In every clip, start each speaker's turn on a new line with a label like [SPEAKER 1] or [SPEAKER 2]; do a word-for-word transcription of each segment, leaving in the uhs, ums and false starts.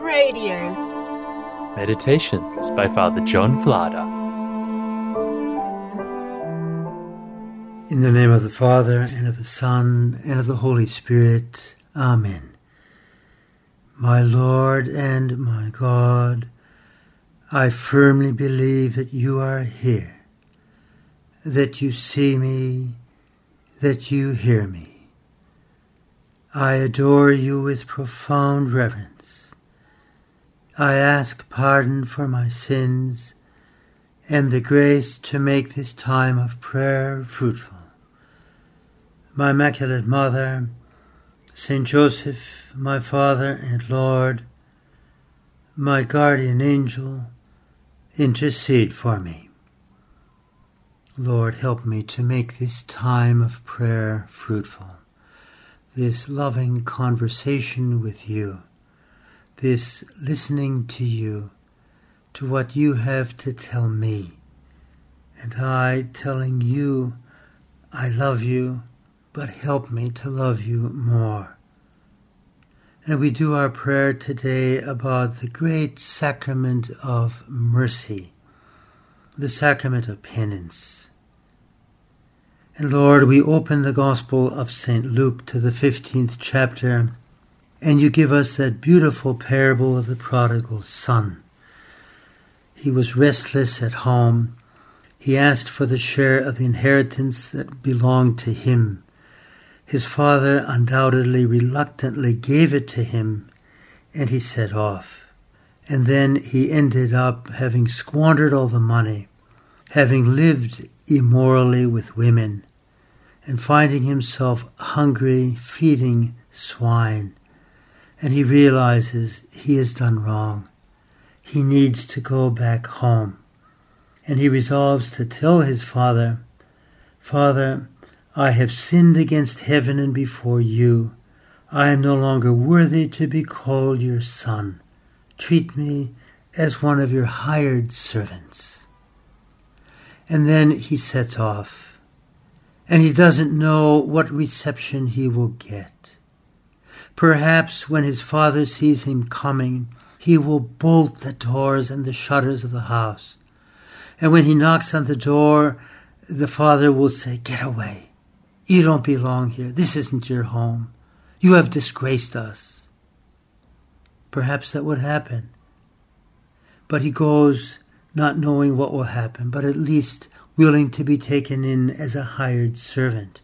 [SPEAKER 1] Radio.
[SPEAKER 2] Meditations by Father John Vlada.
[SPEAKER 3] In the name of the Father, and of the Son, and of the Holy Spirit. Amen. My Lord and my God, I firmly believe that you are here, that you see me, that you hear me. I adore you with profound reverence. I ask pardon for my sins and the grace to make this time of prayer fruitful. My Immaculate Mother, Saint Joseph, my Father and Lord, my guardian angel, intercede for me. Lord, help me to make this time of prayer fruitful, this loving conversation with you, this listening to you, to what you have to tell me, and I telling you, I love you, but help me to love you more. And we do our prayer today about the great sacrament of mercy, the sacrament of penance. And Lord, we open the Gospel of Saint Luke to the fifteenth chapter, and you give us that beautiful parable of the prodigal son. He was restless at home. He asked for the share of the inheritance that belonged to him. His father undoubtedly reluctantly gave it to him, and he set off. And then he ended up having squandered all the money, having lived immorally with women, and finding himself hungry, feeding swine. And he realizes he has done wrong. He needs to go back home. And he resolves to tell his father, Father, I have sinned against heaven and before you. I am no longer worthy to be called your son. Treat me as one of your hired servants. And then he sets off, and he doesn't know what reception he will get. Perhaps when his father sees him coming, he will bolt the doors and the shutters of the house. And when he knocks on the door, the father will say, Get away. You don't belong here. This isn't your home. You have disgraced us. Perhaps that would happen. But he goes not knowing what will happen, but at least willing to be taken in as a hired servant.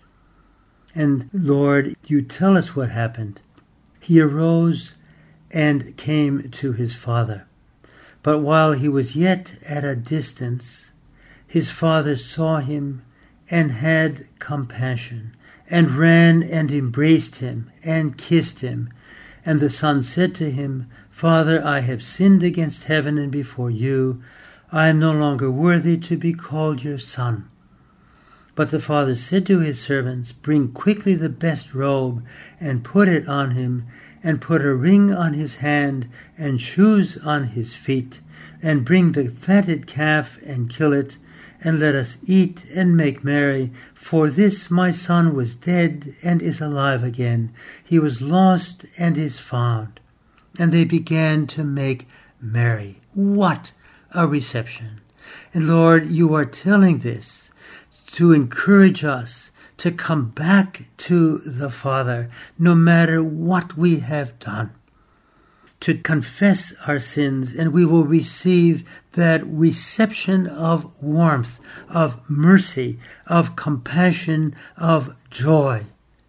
[SPEAKER 3] And Lord, you tell us what happened. He arose and came to his father. But while he was yet at a distance, his father saw him and had compassion, and ran and embraced him and kissed him. And the son said to him, Father, I have sinned against heaven and before you. I am no longer worthy to be called your son. But the father said to his servants, Bring quickly the best robe, and put it on him, and put a ring on his hand, and shoes on his feet, and bring the fatted calf, and kill it, and let us eat and make merry. For this my son was dead, and is alive again. He was lost, and is found. And they began to make merry. What a reception! And Lord, you are telling this to encourage us to come back to the Father, no matter what we have done, to confess our sins, and we will receive that reception of warmth, of mercy, of compassion, of joy.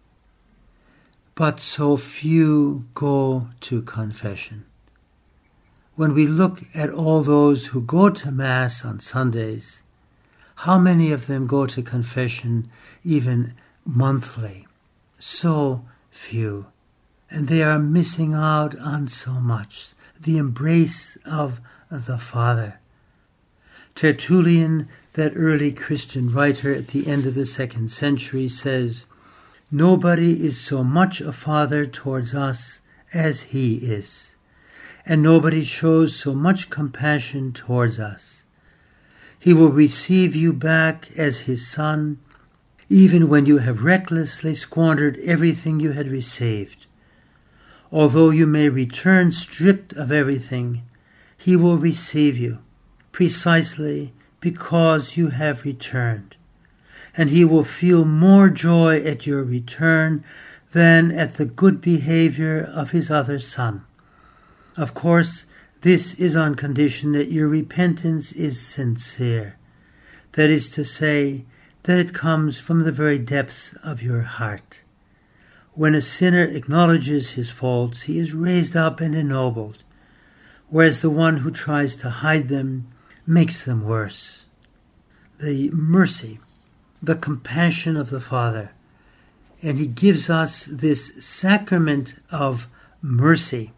[SPEAKER 3] But so few go to confession. When we look at all those who go to Mass on Sundays, how many of them go to confession even monthly? So few. And they are missing out on so much. The embrace of the Father. Tertullian, that early Christian writer at the end of the second century, says, Nobody is so much a father towards us as he is, and nobody shows so much compassion towards us. He will receive you back as his son, even when you have recklessly squandered everything you had received. Although you may return stripped of everything, he will receive you precisely because you have returned. And he will feel more joy at your return than at the good behavior of his other son. Of course, this is on condition that your repentance is sincere. That is to say, that it comes from the very depths of your heart. When a sinner acknowledges his faults, he is raised up and ennobled, whereas the one who tries to hide them makes them worse. The mercy, the compassion of the Father, and he gives us this sacrament of mercy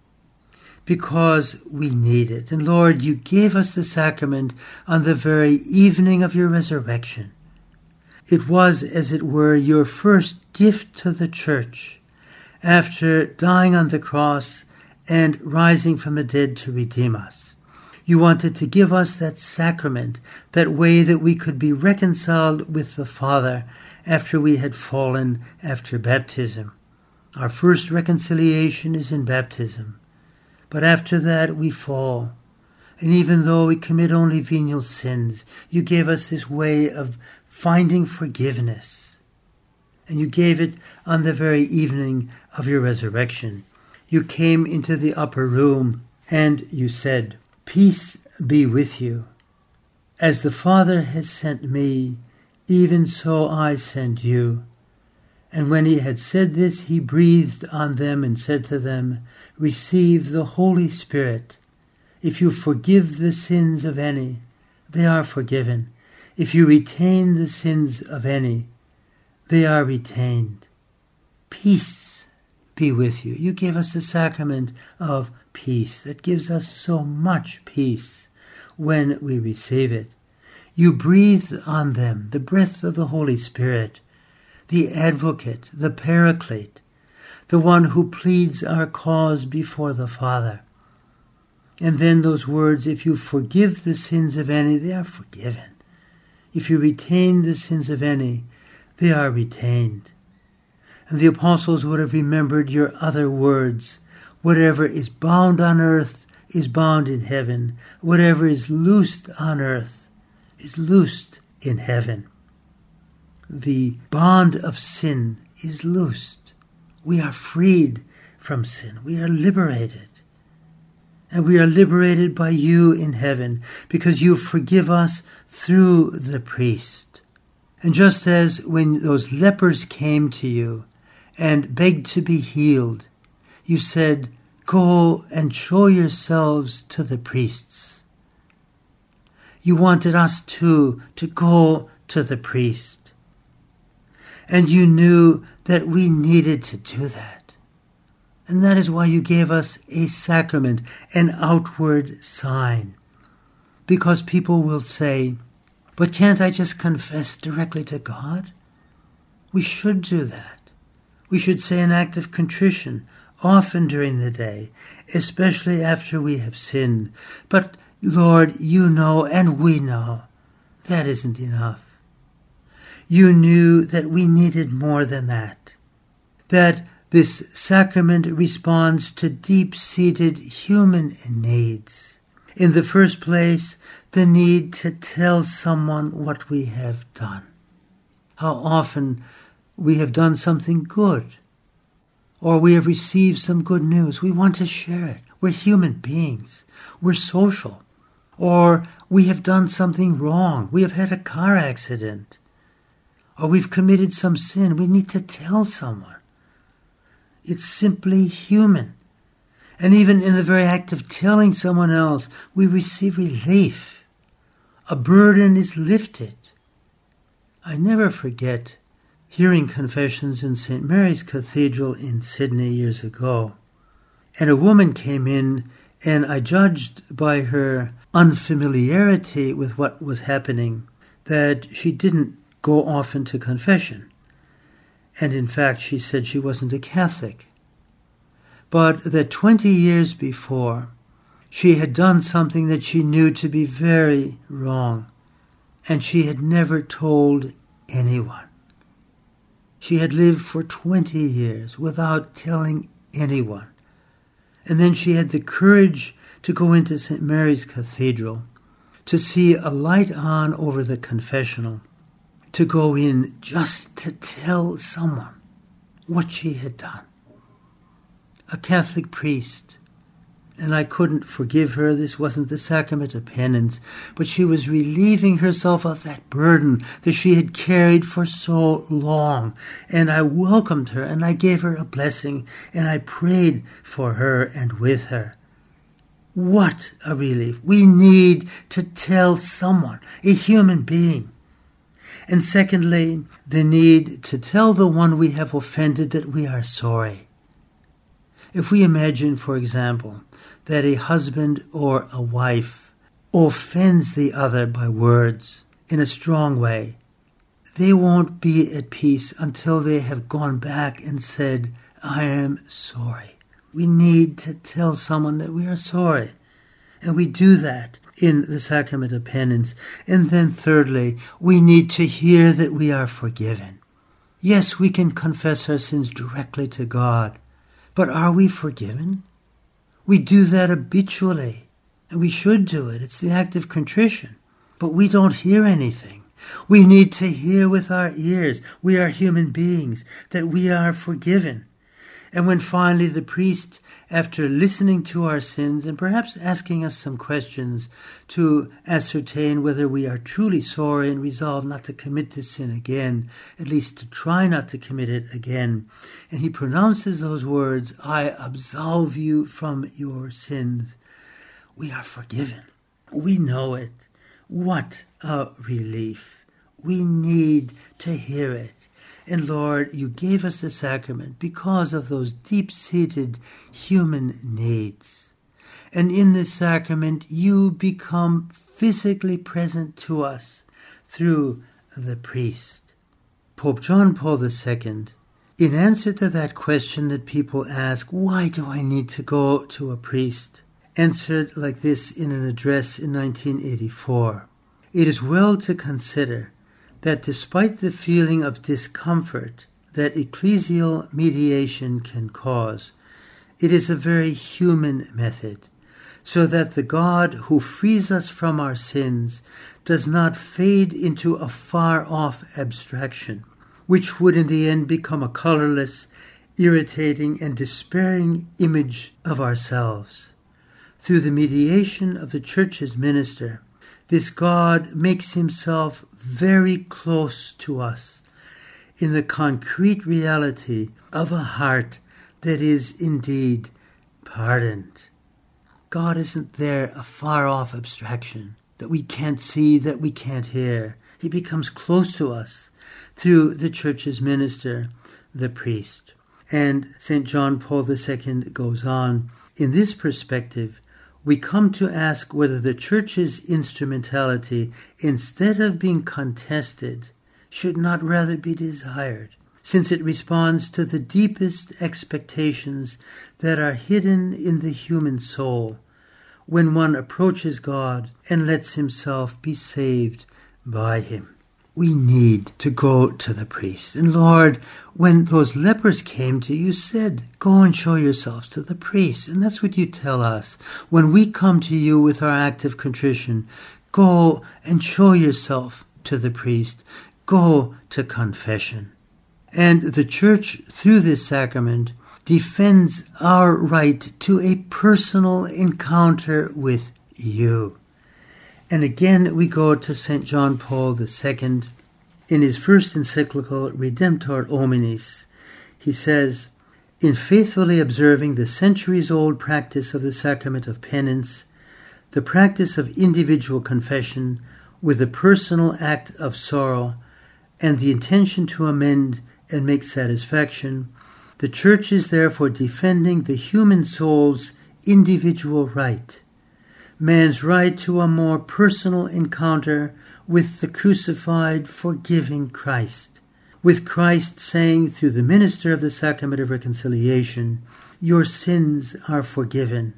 [SPEAKER 3] because we need it. And Lord, you gave us the sacrament on the very evening of your resurrection. It was, as it were, your first gift to the church after dying on the cross and rising from the dead to redeem us. You wanted to give us that sacrament, that way that we could be reconciled with the Father after we had fallen after baptism. Our first reconciliation is in baptism, but after that we fall. And even though we commit only venial sins, you gave us this way of finding forgiveness. And you gave it on the very evening of your resurrection. You came into the upper room and you said, "Peace be with you. As the Father has sent me, even so I send you." And when he had said this, he breathed on them and said to them, "Receive the Holy Spirit. If you forgive the sins of any, they are forgiven. If you retain the sins of any, they are retained." Peace be with you. You gave us the sacrament of peace that gives us so much peace when we receive it. You breathed on them the breath of the Holy Spirit, the advocate, the paraclete, the one who pleads our cause before the Father. And then those words, if you forgive the sins of any, they are forgiven. If you retain the sins of any, they are retained. And the apostles would have remembered your other words. Whatever is bound on earth is bound in heaven. Whatever is loosed on earth is loosed in heaven. The bond of sin is loosed. We are freed from sin. We are liberated. And we are liberated by you in heaven because you forgive us through the priest. And just as when those lepers came to you and begged to be healed, you said, "Go and show yourselves to the priests." You wanted us too to go to the priest. And you knew that we needed to do that. And that is why you gave us a sacrament, an outward sign. Because people will say, "But can't I just confess directly to God?" We should do that. We should say an act of contrition often during the day, especially after we have sinned. But Lord, you know and we know that isn't enough. You knew that we needed more than that, that this sacrament responds to deep-seated human needs. In the first place, the need to tell someone what we have done. How often we have done something good, or we have received some good news. We want to share it. We're human beings. We're social. Or we have done something wrong. We have had a car accident. Or we've committed some sin. We need to tell someone. It's simply human. And even in the very act of telling someone else, we receive relief. A burden is lifted. I never forget hearing confessions in Saint Mary's Cathedral in Sydney years ago. And a woman came in, and I judged by her unfamiliarity with what was happening that she didn't go often to confession. And in fact, she said she wasn't a Catholic. But that twenty years before, she had done something that she knew to be very wrong, and she had never told anyone. She had lived for twenty years without telling anyone. And then she had the courage to go into Saint Mary's Cathedral, to see a light on over the confessional, to go in just to tell someone what she had done. A Catholic priest, and I couldn't forgive her. This wasn't the sacrament of penance, but she was relieving herself of that burden that she had carried for so long. And I welcomed her, and I gave her a blessing, and I prayed for her and with her. What a relief. We need to tell someone, a human being. And secondly, the need to tell the one we have offended that we are sorry. If we imagine, for example, that a husband or a wife offends the other by words in a strong way, they won't be at peace until they have gone back and said, I am sorry. We need to tell someone that we are sorry. And we do that in the sacrament of penance. And then thirdly, we need to hear that we are forgiven. Yes, we can confess our sins directly to God, but are we forgiven? We do that habitually, and we should do it. It's the act of contrition. But we don't hear anything. We need to hear with our ears. We are human beings, that we are forgiven. And when finally the priest, after listening to our sins and perhaps asking us some questions to ascertain whether we are truly sorry and resolve not to commit this sin again, at least to try not to commit it again, and he pronounces those words, I absolve you from your sins, we are forgiven. We know it. What a relief. We need to hear it. And Lord, you gave us the sacrament because of those deep-seated human needs. And in this sacrament, you become physically present to us through the priest. Pope John Paul the Second, in answer to that question that people ask, why do I need to go to a priest? Answered like this in an address in nineteen eighty-four. It is well to consider that despite the feeling of discomfort that ecclesial mediation can cause, it is a very human method, so that the God who frees us from our sins does not fade into a far-off abstraction, which would in the end become a colorless, irritating, and despairing image of ourselves. Through the mediation of the Church's minister, this God makes himself very close to us in the concrete reality of a heart that is indeed pardoned. God isn't there a far-off abstraction that we can't see, that we can't hear. He becomes close to us through the Church's minister, the priest. And Saint John Paul the Second goes on, in this perspective, we come to ask whether the Church's instrumentality, instead of being contested, should not rather be desired, since it responds to the deepest expectations that are hidden in the human soul when one approaches God and lets himself be saved by him. We need to go to the priest. And Lord, when those lepers came to you, you said, go and show yourselves to the priest. And that's what you tell us. When we come to you with our act of contrition, go and show yourself to the priest. Go to confession. And the Church, through this sacrament, defends our right to a personal encounter with you. And again, we go to Saint John Paul the Second. In his first encyclical, Redemptor Hominis, he says, in faithfully observing the centuries-old practice of the sacrament of penance, the practice of individual confession with the personal act of sorrow, and the intention to amend and make satisfaction, the Church is therefore defending the human soul's individual right, man's right to a more personal encounter with the crucified, forgiving Christ, with Christ saying through the minister of the sacrament of reconciliation, your sins are forgiven.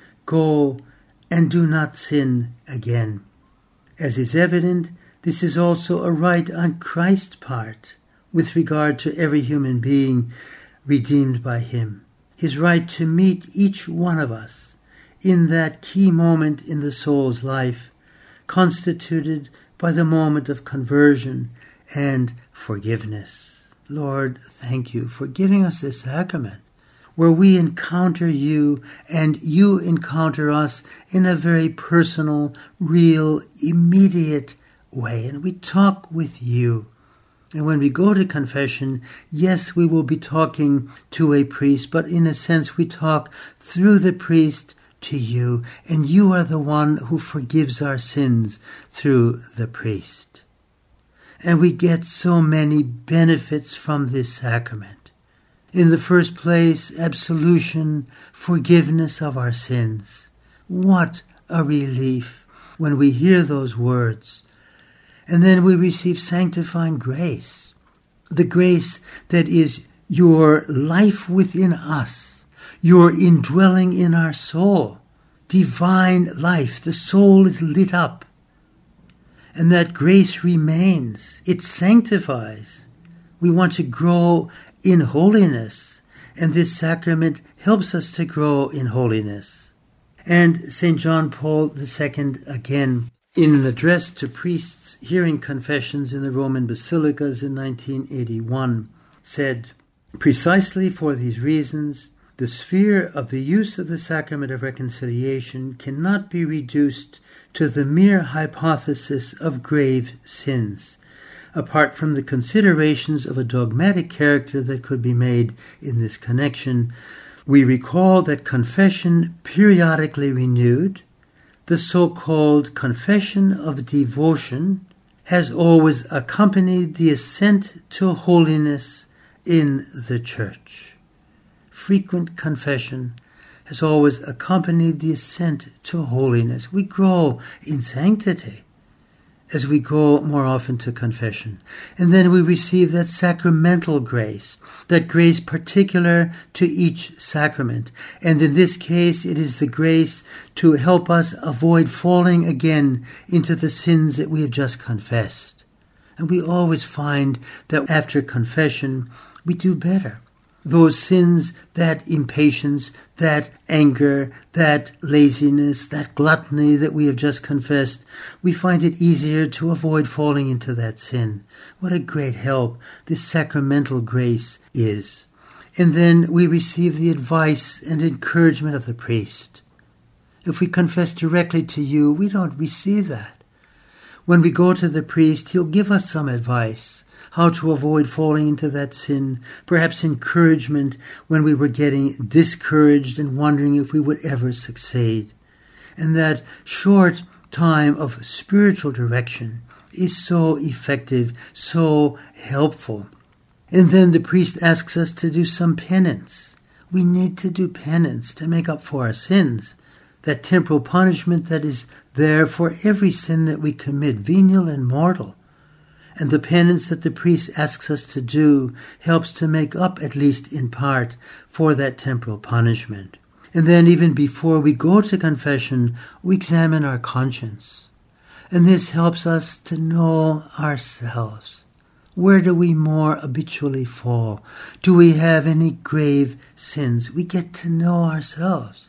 [SPEAKER 3] Go and do not sin again. As is evident, this is also a right on Christ's part with regard to every human being redeemed by him. his right to meet each one of us in that key moment in the soul's life, constituted by the moment of conversion and forgiveness. Lord, thank you for giving us this sacrament, where we encounter you and you encounter us in a very personal, real, immediate way. And we talk with you. And when we go to confession, yes, we will be talking to a priest, but in a sense we talk through the priest to you, and you are the one who forgives our sins through the priest. And we get so many benefits from this sacrament. In the first place, absolution, forgiveness of our sins. What a relief when we hear those words. And then we receive sanctifying grace, the grace that is your life within us, your indwelling in our soul, divine life. The soul is lit up, and that grace remains. It sanctifies. We want to grow in holiness, and this sacrament helps us to grow in holiness. And Saint John Paul the Second, again, in an address to priests hearing confessions in the Roman basilicas in nineteen eighty-one, said, "Precisely for these reasons, the sphere of the use of the sacrament of reconciliation cannot be reduced to the mere hypothesis of grave sins, apart from the considerations of a dogmatic character that could be made in this connection. We recall that confession periodically renewed, the so-called confession of devotion, has always accompanied the ascent to holiness in the Church. Frequent confession has always accompanied the ascent to holiness. We grow in sanctity as we go more often to confession. And then we receive that sacramental grace, that grace particular to each sacrament. And in this case, it is the grace to help us avoid falling again into the sins that we have just confessed. And we always find that after confession, we do better. Those sins, that impatience, that anger, that laziness, that gluttony that we have just confessed, we find it easier to avoid falling into that sin. What a great help this sacramental grace is. And then we receive the advice and encouragement of the priest. If we confess directly to you, we don't receive that. When we go to the priest, he'll give us some advice, how to avoid falling into that sin, perhaps encouragement when we were getting discouraged and wondering if we would ever succeed. And that short time of spiritual direction is so effective, so helpful. And then the priest asks us to do some penance. We need to do penance to make up for our sins, that temporal punishment that is there for every sin that we commit, venial and mortal. And the penance that the priest asks us to do helps to make up, at least in part, for that temporal punishment. And then even before we go to confession, we examine our conscience. And this helps us to know ourselves. Where do we more habitually fall? Do we have any grave sins? We get to know ourselves.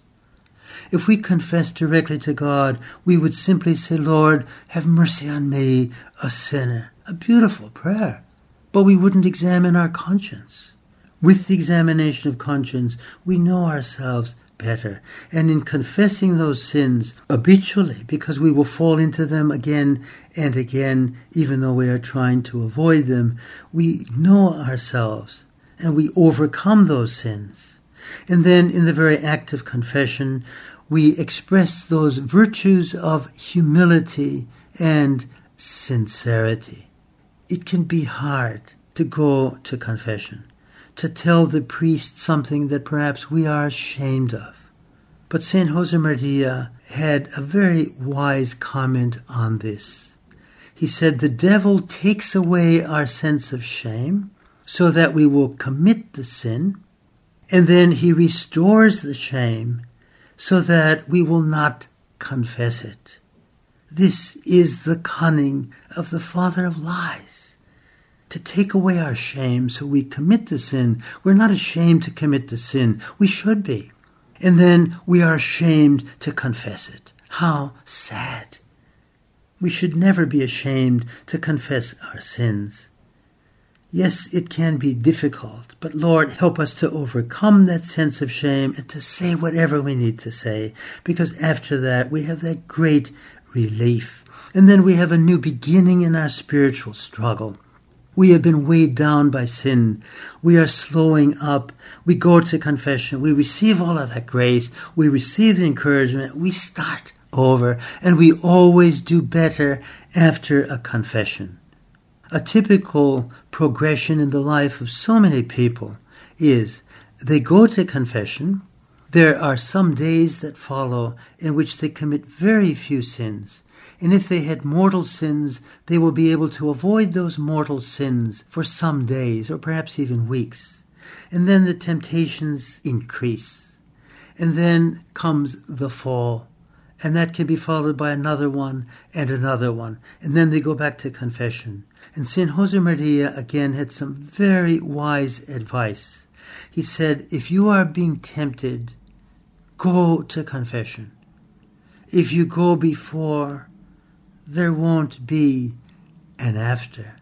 [SPEAKER 3] If we confess directly to God, we would simply say, Lord, have mercy on me, a sinner. A beautiful prayer. But we wouldn't examine our conscience. With the examination of conscience, we know ourselves better. And in confessing those sins habitually, because we will fall into them again and again, even though we are trying to avoid them, we know ourselves and we overcome those sins. And then in the very act of confession, we express those virtues of humility and sincerity. It can be hard to go to confession, to tell the priest something that perhaps we are ashamed of. But Saint Josemaria had a very wise comment on this. He said, the devil takes away our sense of shame so that we will commit the sin, and then he restores the shame so that we will not confess it. This is the cunning of the father of lies. to take away our shame so we commit the sin. We're not ashamed to commit the sin. We should be. And then we are ashamed to confess it. How sad. We should never be ashamed to confess our sins. Yes, it can be difficult, but Lord, help us to overcome that sense of shame and to say whatever we need to say, because after that we have that great relief. And then we have a new beginning in our spiritual struggle. We have been weighed down by sin. We are slowing up. We go to confession. We receive all of that grace. We receive the encouragement. We start over, and we always do better after a confession. A typical progression in the life of so many people is they go to confession. There are some days that follow in which they commit very few sins. And if they had mortal sins, they will be able to avoid those mortal sins for some days or perhaps even weeks. And then the temptations increase. And then comes the fall. And that can be followed by another one and another one. And then they go back to confession. And Saint Josemaria again had some very wise advice. He said, if you are being tempted, go to confession. If you go before, there won't be an after.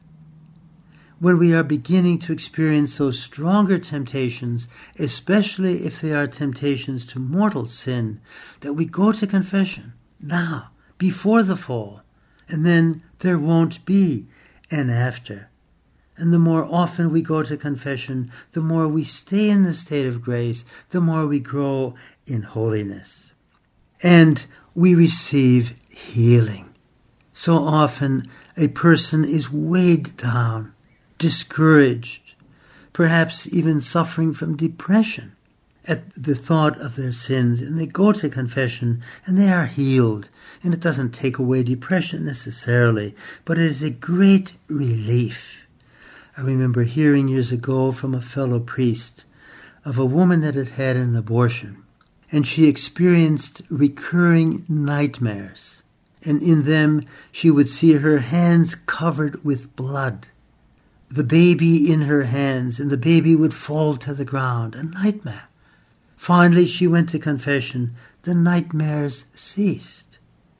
[SPEAKER 3] When we are beginning to experience those stronger temptations, especially if they are temptations to mortal sin, that we go to confession now, before the fall, and then there won't be an after. And the more often we go to confession, the more we stay in the state of grace, the more we grow in holiness. And we receive healing. So often a person is weighed down, discouraged, perhaps even suffering from depression at the thought of their sins, and they go to confession and they are healed. And it doesn't take away depression necessarily, but it is a great relief. I remember hearing years ago from a fellow priest of a woman that had had an abortion, and she experienced recurring nightmares. And in them she would see her hands covered with blood, the baby in her hands, and the baby would fall to the ground, a nightmare. Finally she went to confession. The nightmares ceased.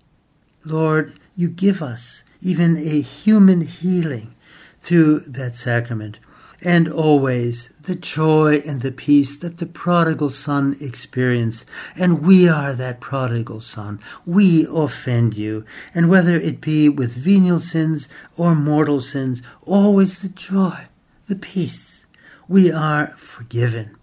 [SPEAKER 3] Lord, you give us even a human healing through that sacrament, and always the joy and the peace that the prodigal son experienced. And we are that prodigal son. We offend you. And whether it be with venial sins or mortal sins, always the joy, the peace. We are forgiven.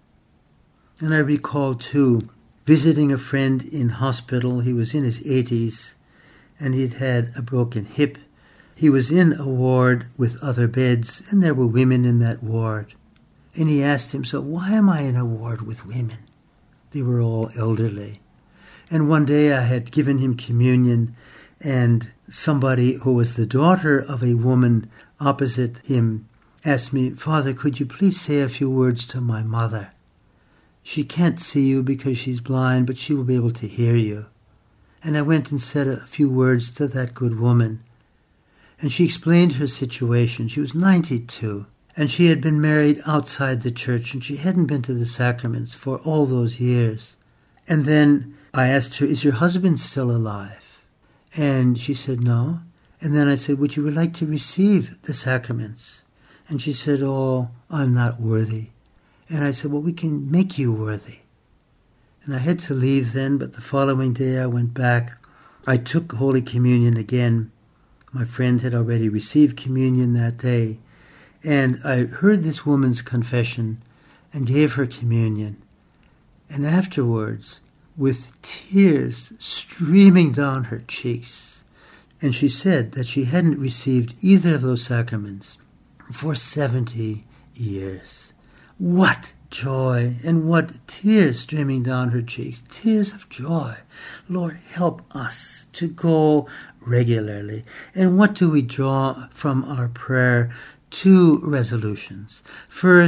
[SPEAKER 3] And I recall, too, visiting a friend in hospital. He was in his eighties, and he'd had a broken hip. He was in a ward with other beds, and there were women in that ward. And he asked himself, why am I in a ward with women? They were all elderly. And one day I had given him communion, and somebody who was the daughter of a woman opposite him asked me, Father, could you please say a few words to my mother? She can't see you because she's blind, but she will be able to hear you. And I went and said a few words to that good woman. And she explained her situation. She was ninety-two, and she had been married outside the church, and she hadn't been to the sacraments for all those years. And then I asked her, is your husband still alive? And she said, no. And then I said, would you like to receive the sacraments? And she said, oh, I'm not worthy. And I said, well, we can make you worthy. And I had to leave then, but the following day I went back. I took Holy Communion again. My friend had already received communion that day, and I heard this woman's confession and gave her communion. And afterwards, with tears streaming down her cheeks, and she said that she hadn't received either of those sacraments for seventy years. What joy and what tears streaming down her cheeks, tears of joy. Lord, help us to go regularly. And what do we draw from our prayer? Two resolutions. First,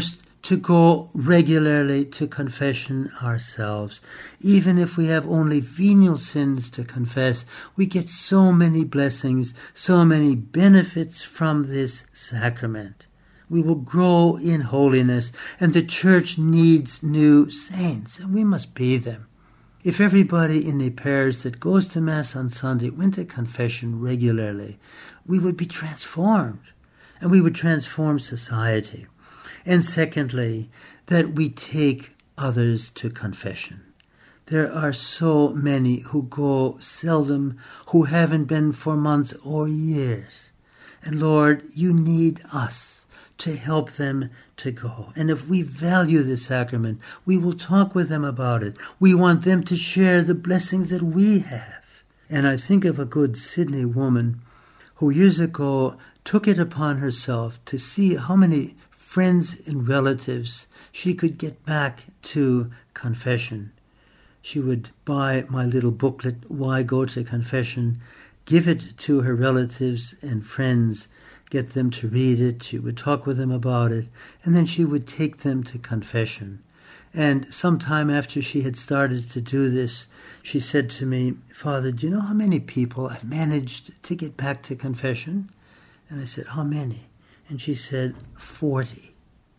[SPEAKER 3] to go regularly to confession ourselves. Even if we have only venial sins to confess, we get so many blessings, so many benefits from this sacrament. We will grow in holiness, and the church needs new saints, and we must be them. If everybody in the parish that goes to Mass on Sunday went to confession regularly, we would be transformed, and we would transform society. And secondly, that we take others to confession. There are so many who go seldom, who haven't been for months or years. And Lord, you need us to help them to go. And if we value the sacrament, we will talk with them about it. We want them to share the blessings that we have. And I think of a good Sydney woman who years ago took it upon herself to see how many friends and relatives she could get back to confession. She would buy my little booklet, Why Go to Confession, give it to her relatives and friends, get them to read it. She would talk with them about it, and then she would take them to confession. And sometime after she had started to do this, she said to me, Father, do you know how many people I've managed to get back to confession? And I said, how many? And she said, forty.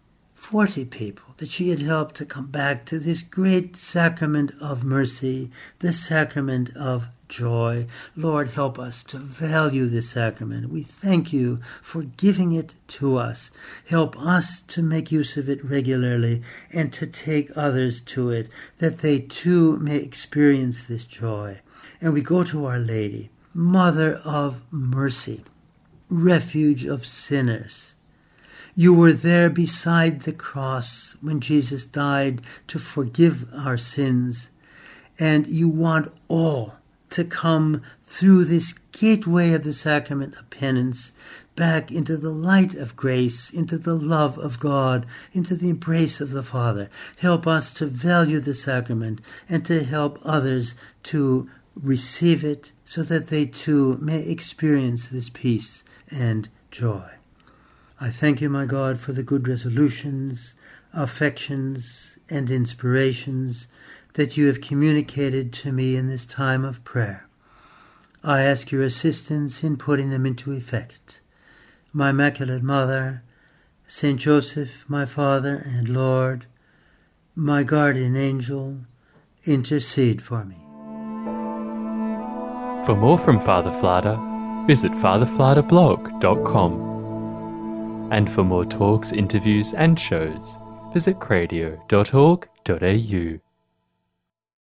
[SPEAKER 3] Forty people that she had helped to come back to this great sacrament of mercy, the sacrament of joy. Lord, help us to value this sacrament. We thank you for giving it to us. Help us to make use of it regularly and to take others to it, that they too may experience this joy. And we go to Our Lady, Mother of Mercy, refuge of sinners. You were there beside the cross when Jesus died to forgive our sins, and you want all to come through this gateway of the sacrament of penance back into the light of grace, into the love of God, into the embrace of the Father. Help us to value the sacrament and to help others to receive it so that they too may experience this peace and joy. I thank you, my God, for the good resolutions, affections, and inspirations that you have communicated to me in this time of prayer. I ask your assistance in putting them into effect. My Immaculate Mother, Saint Joseph, my Father and Lord, my guardian angel, intercede for me.
[SPEAKER 2] For more from Father Flata, visit father flata blog dot com. And for more talks, interviews and shows, visit cradio dot org dot a u.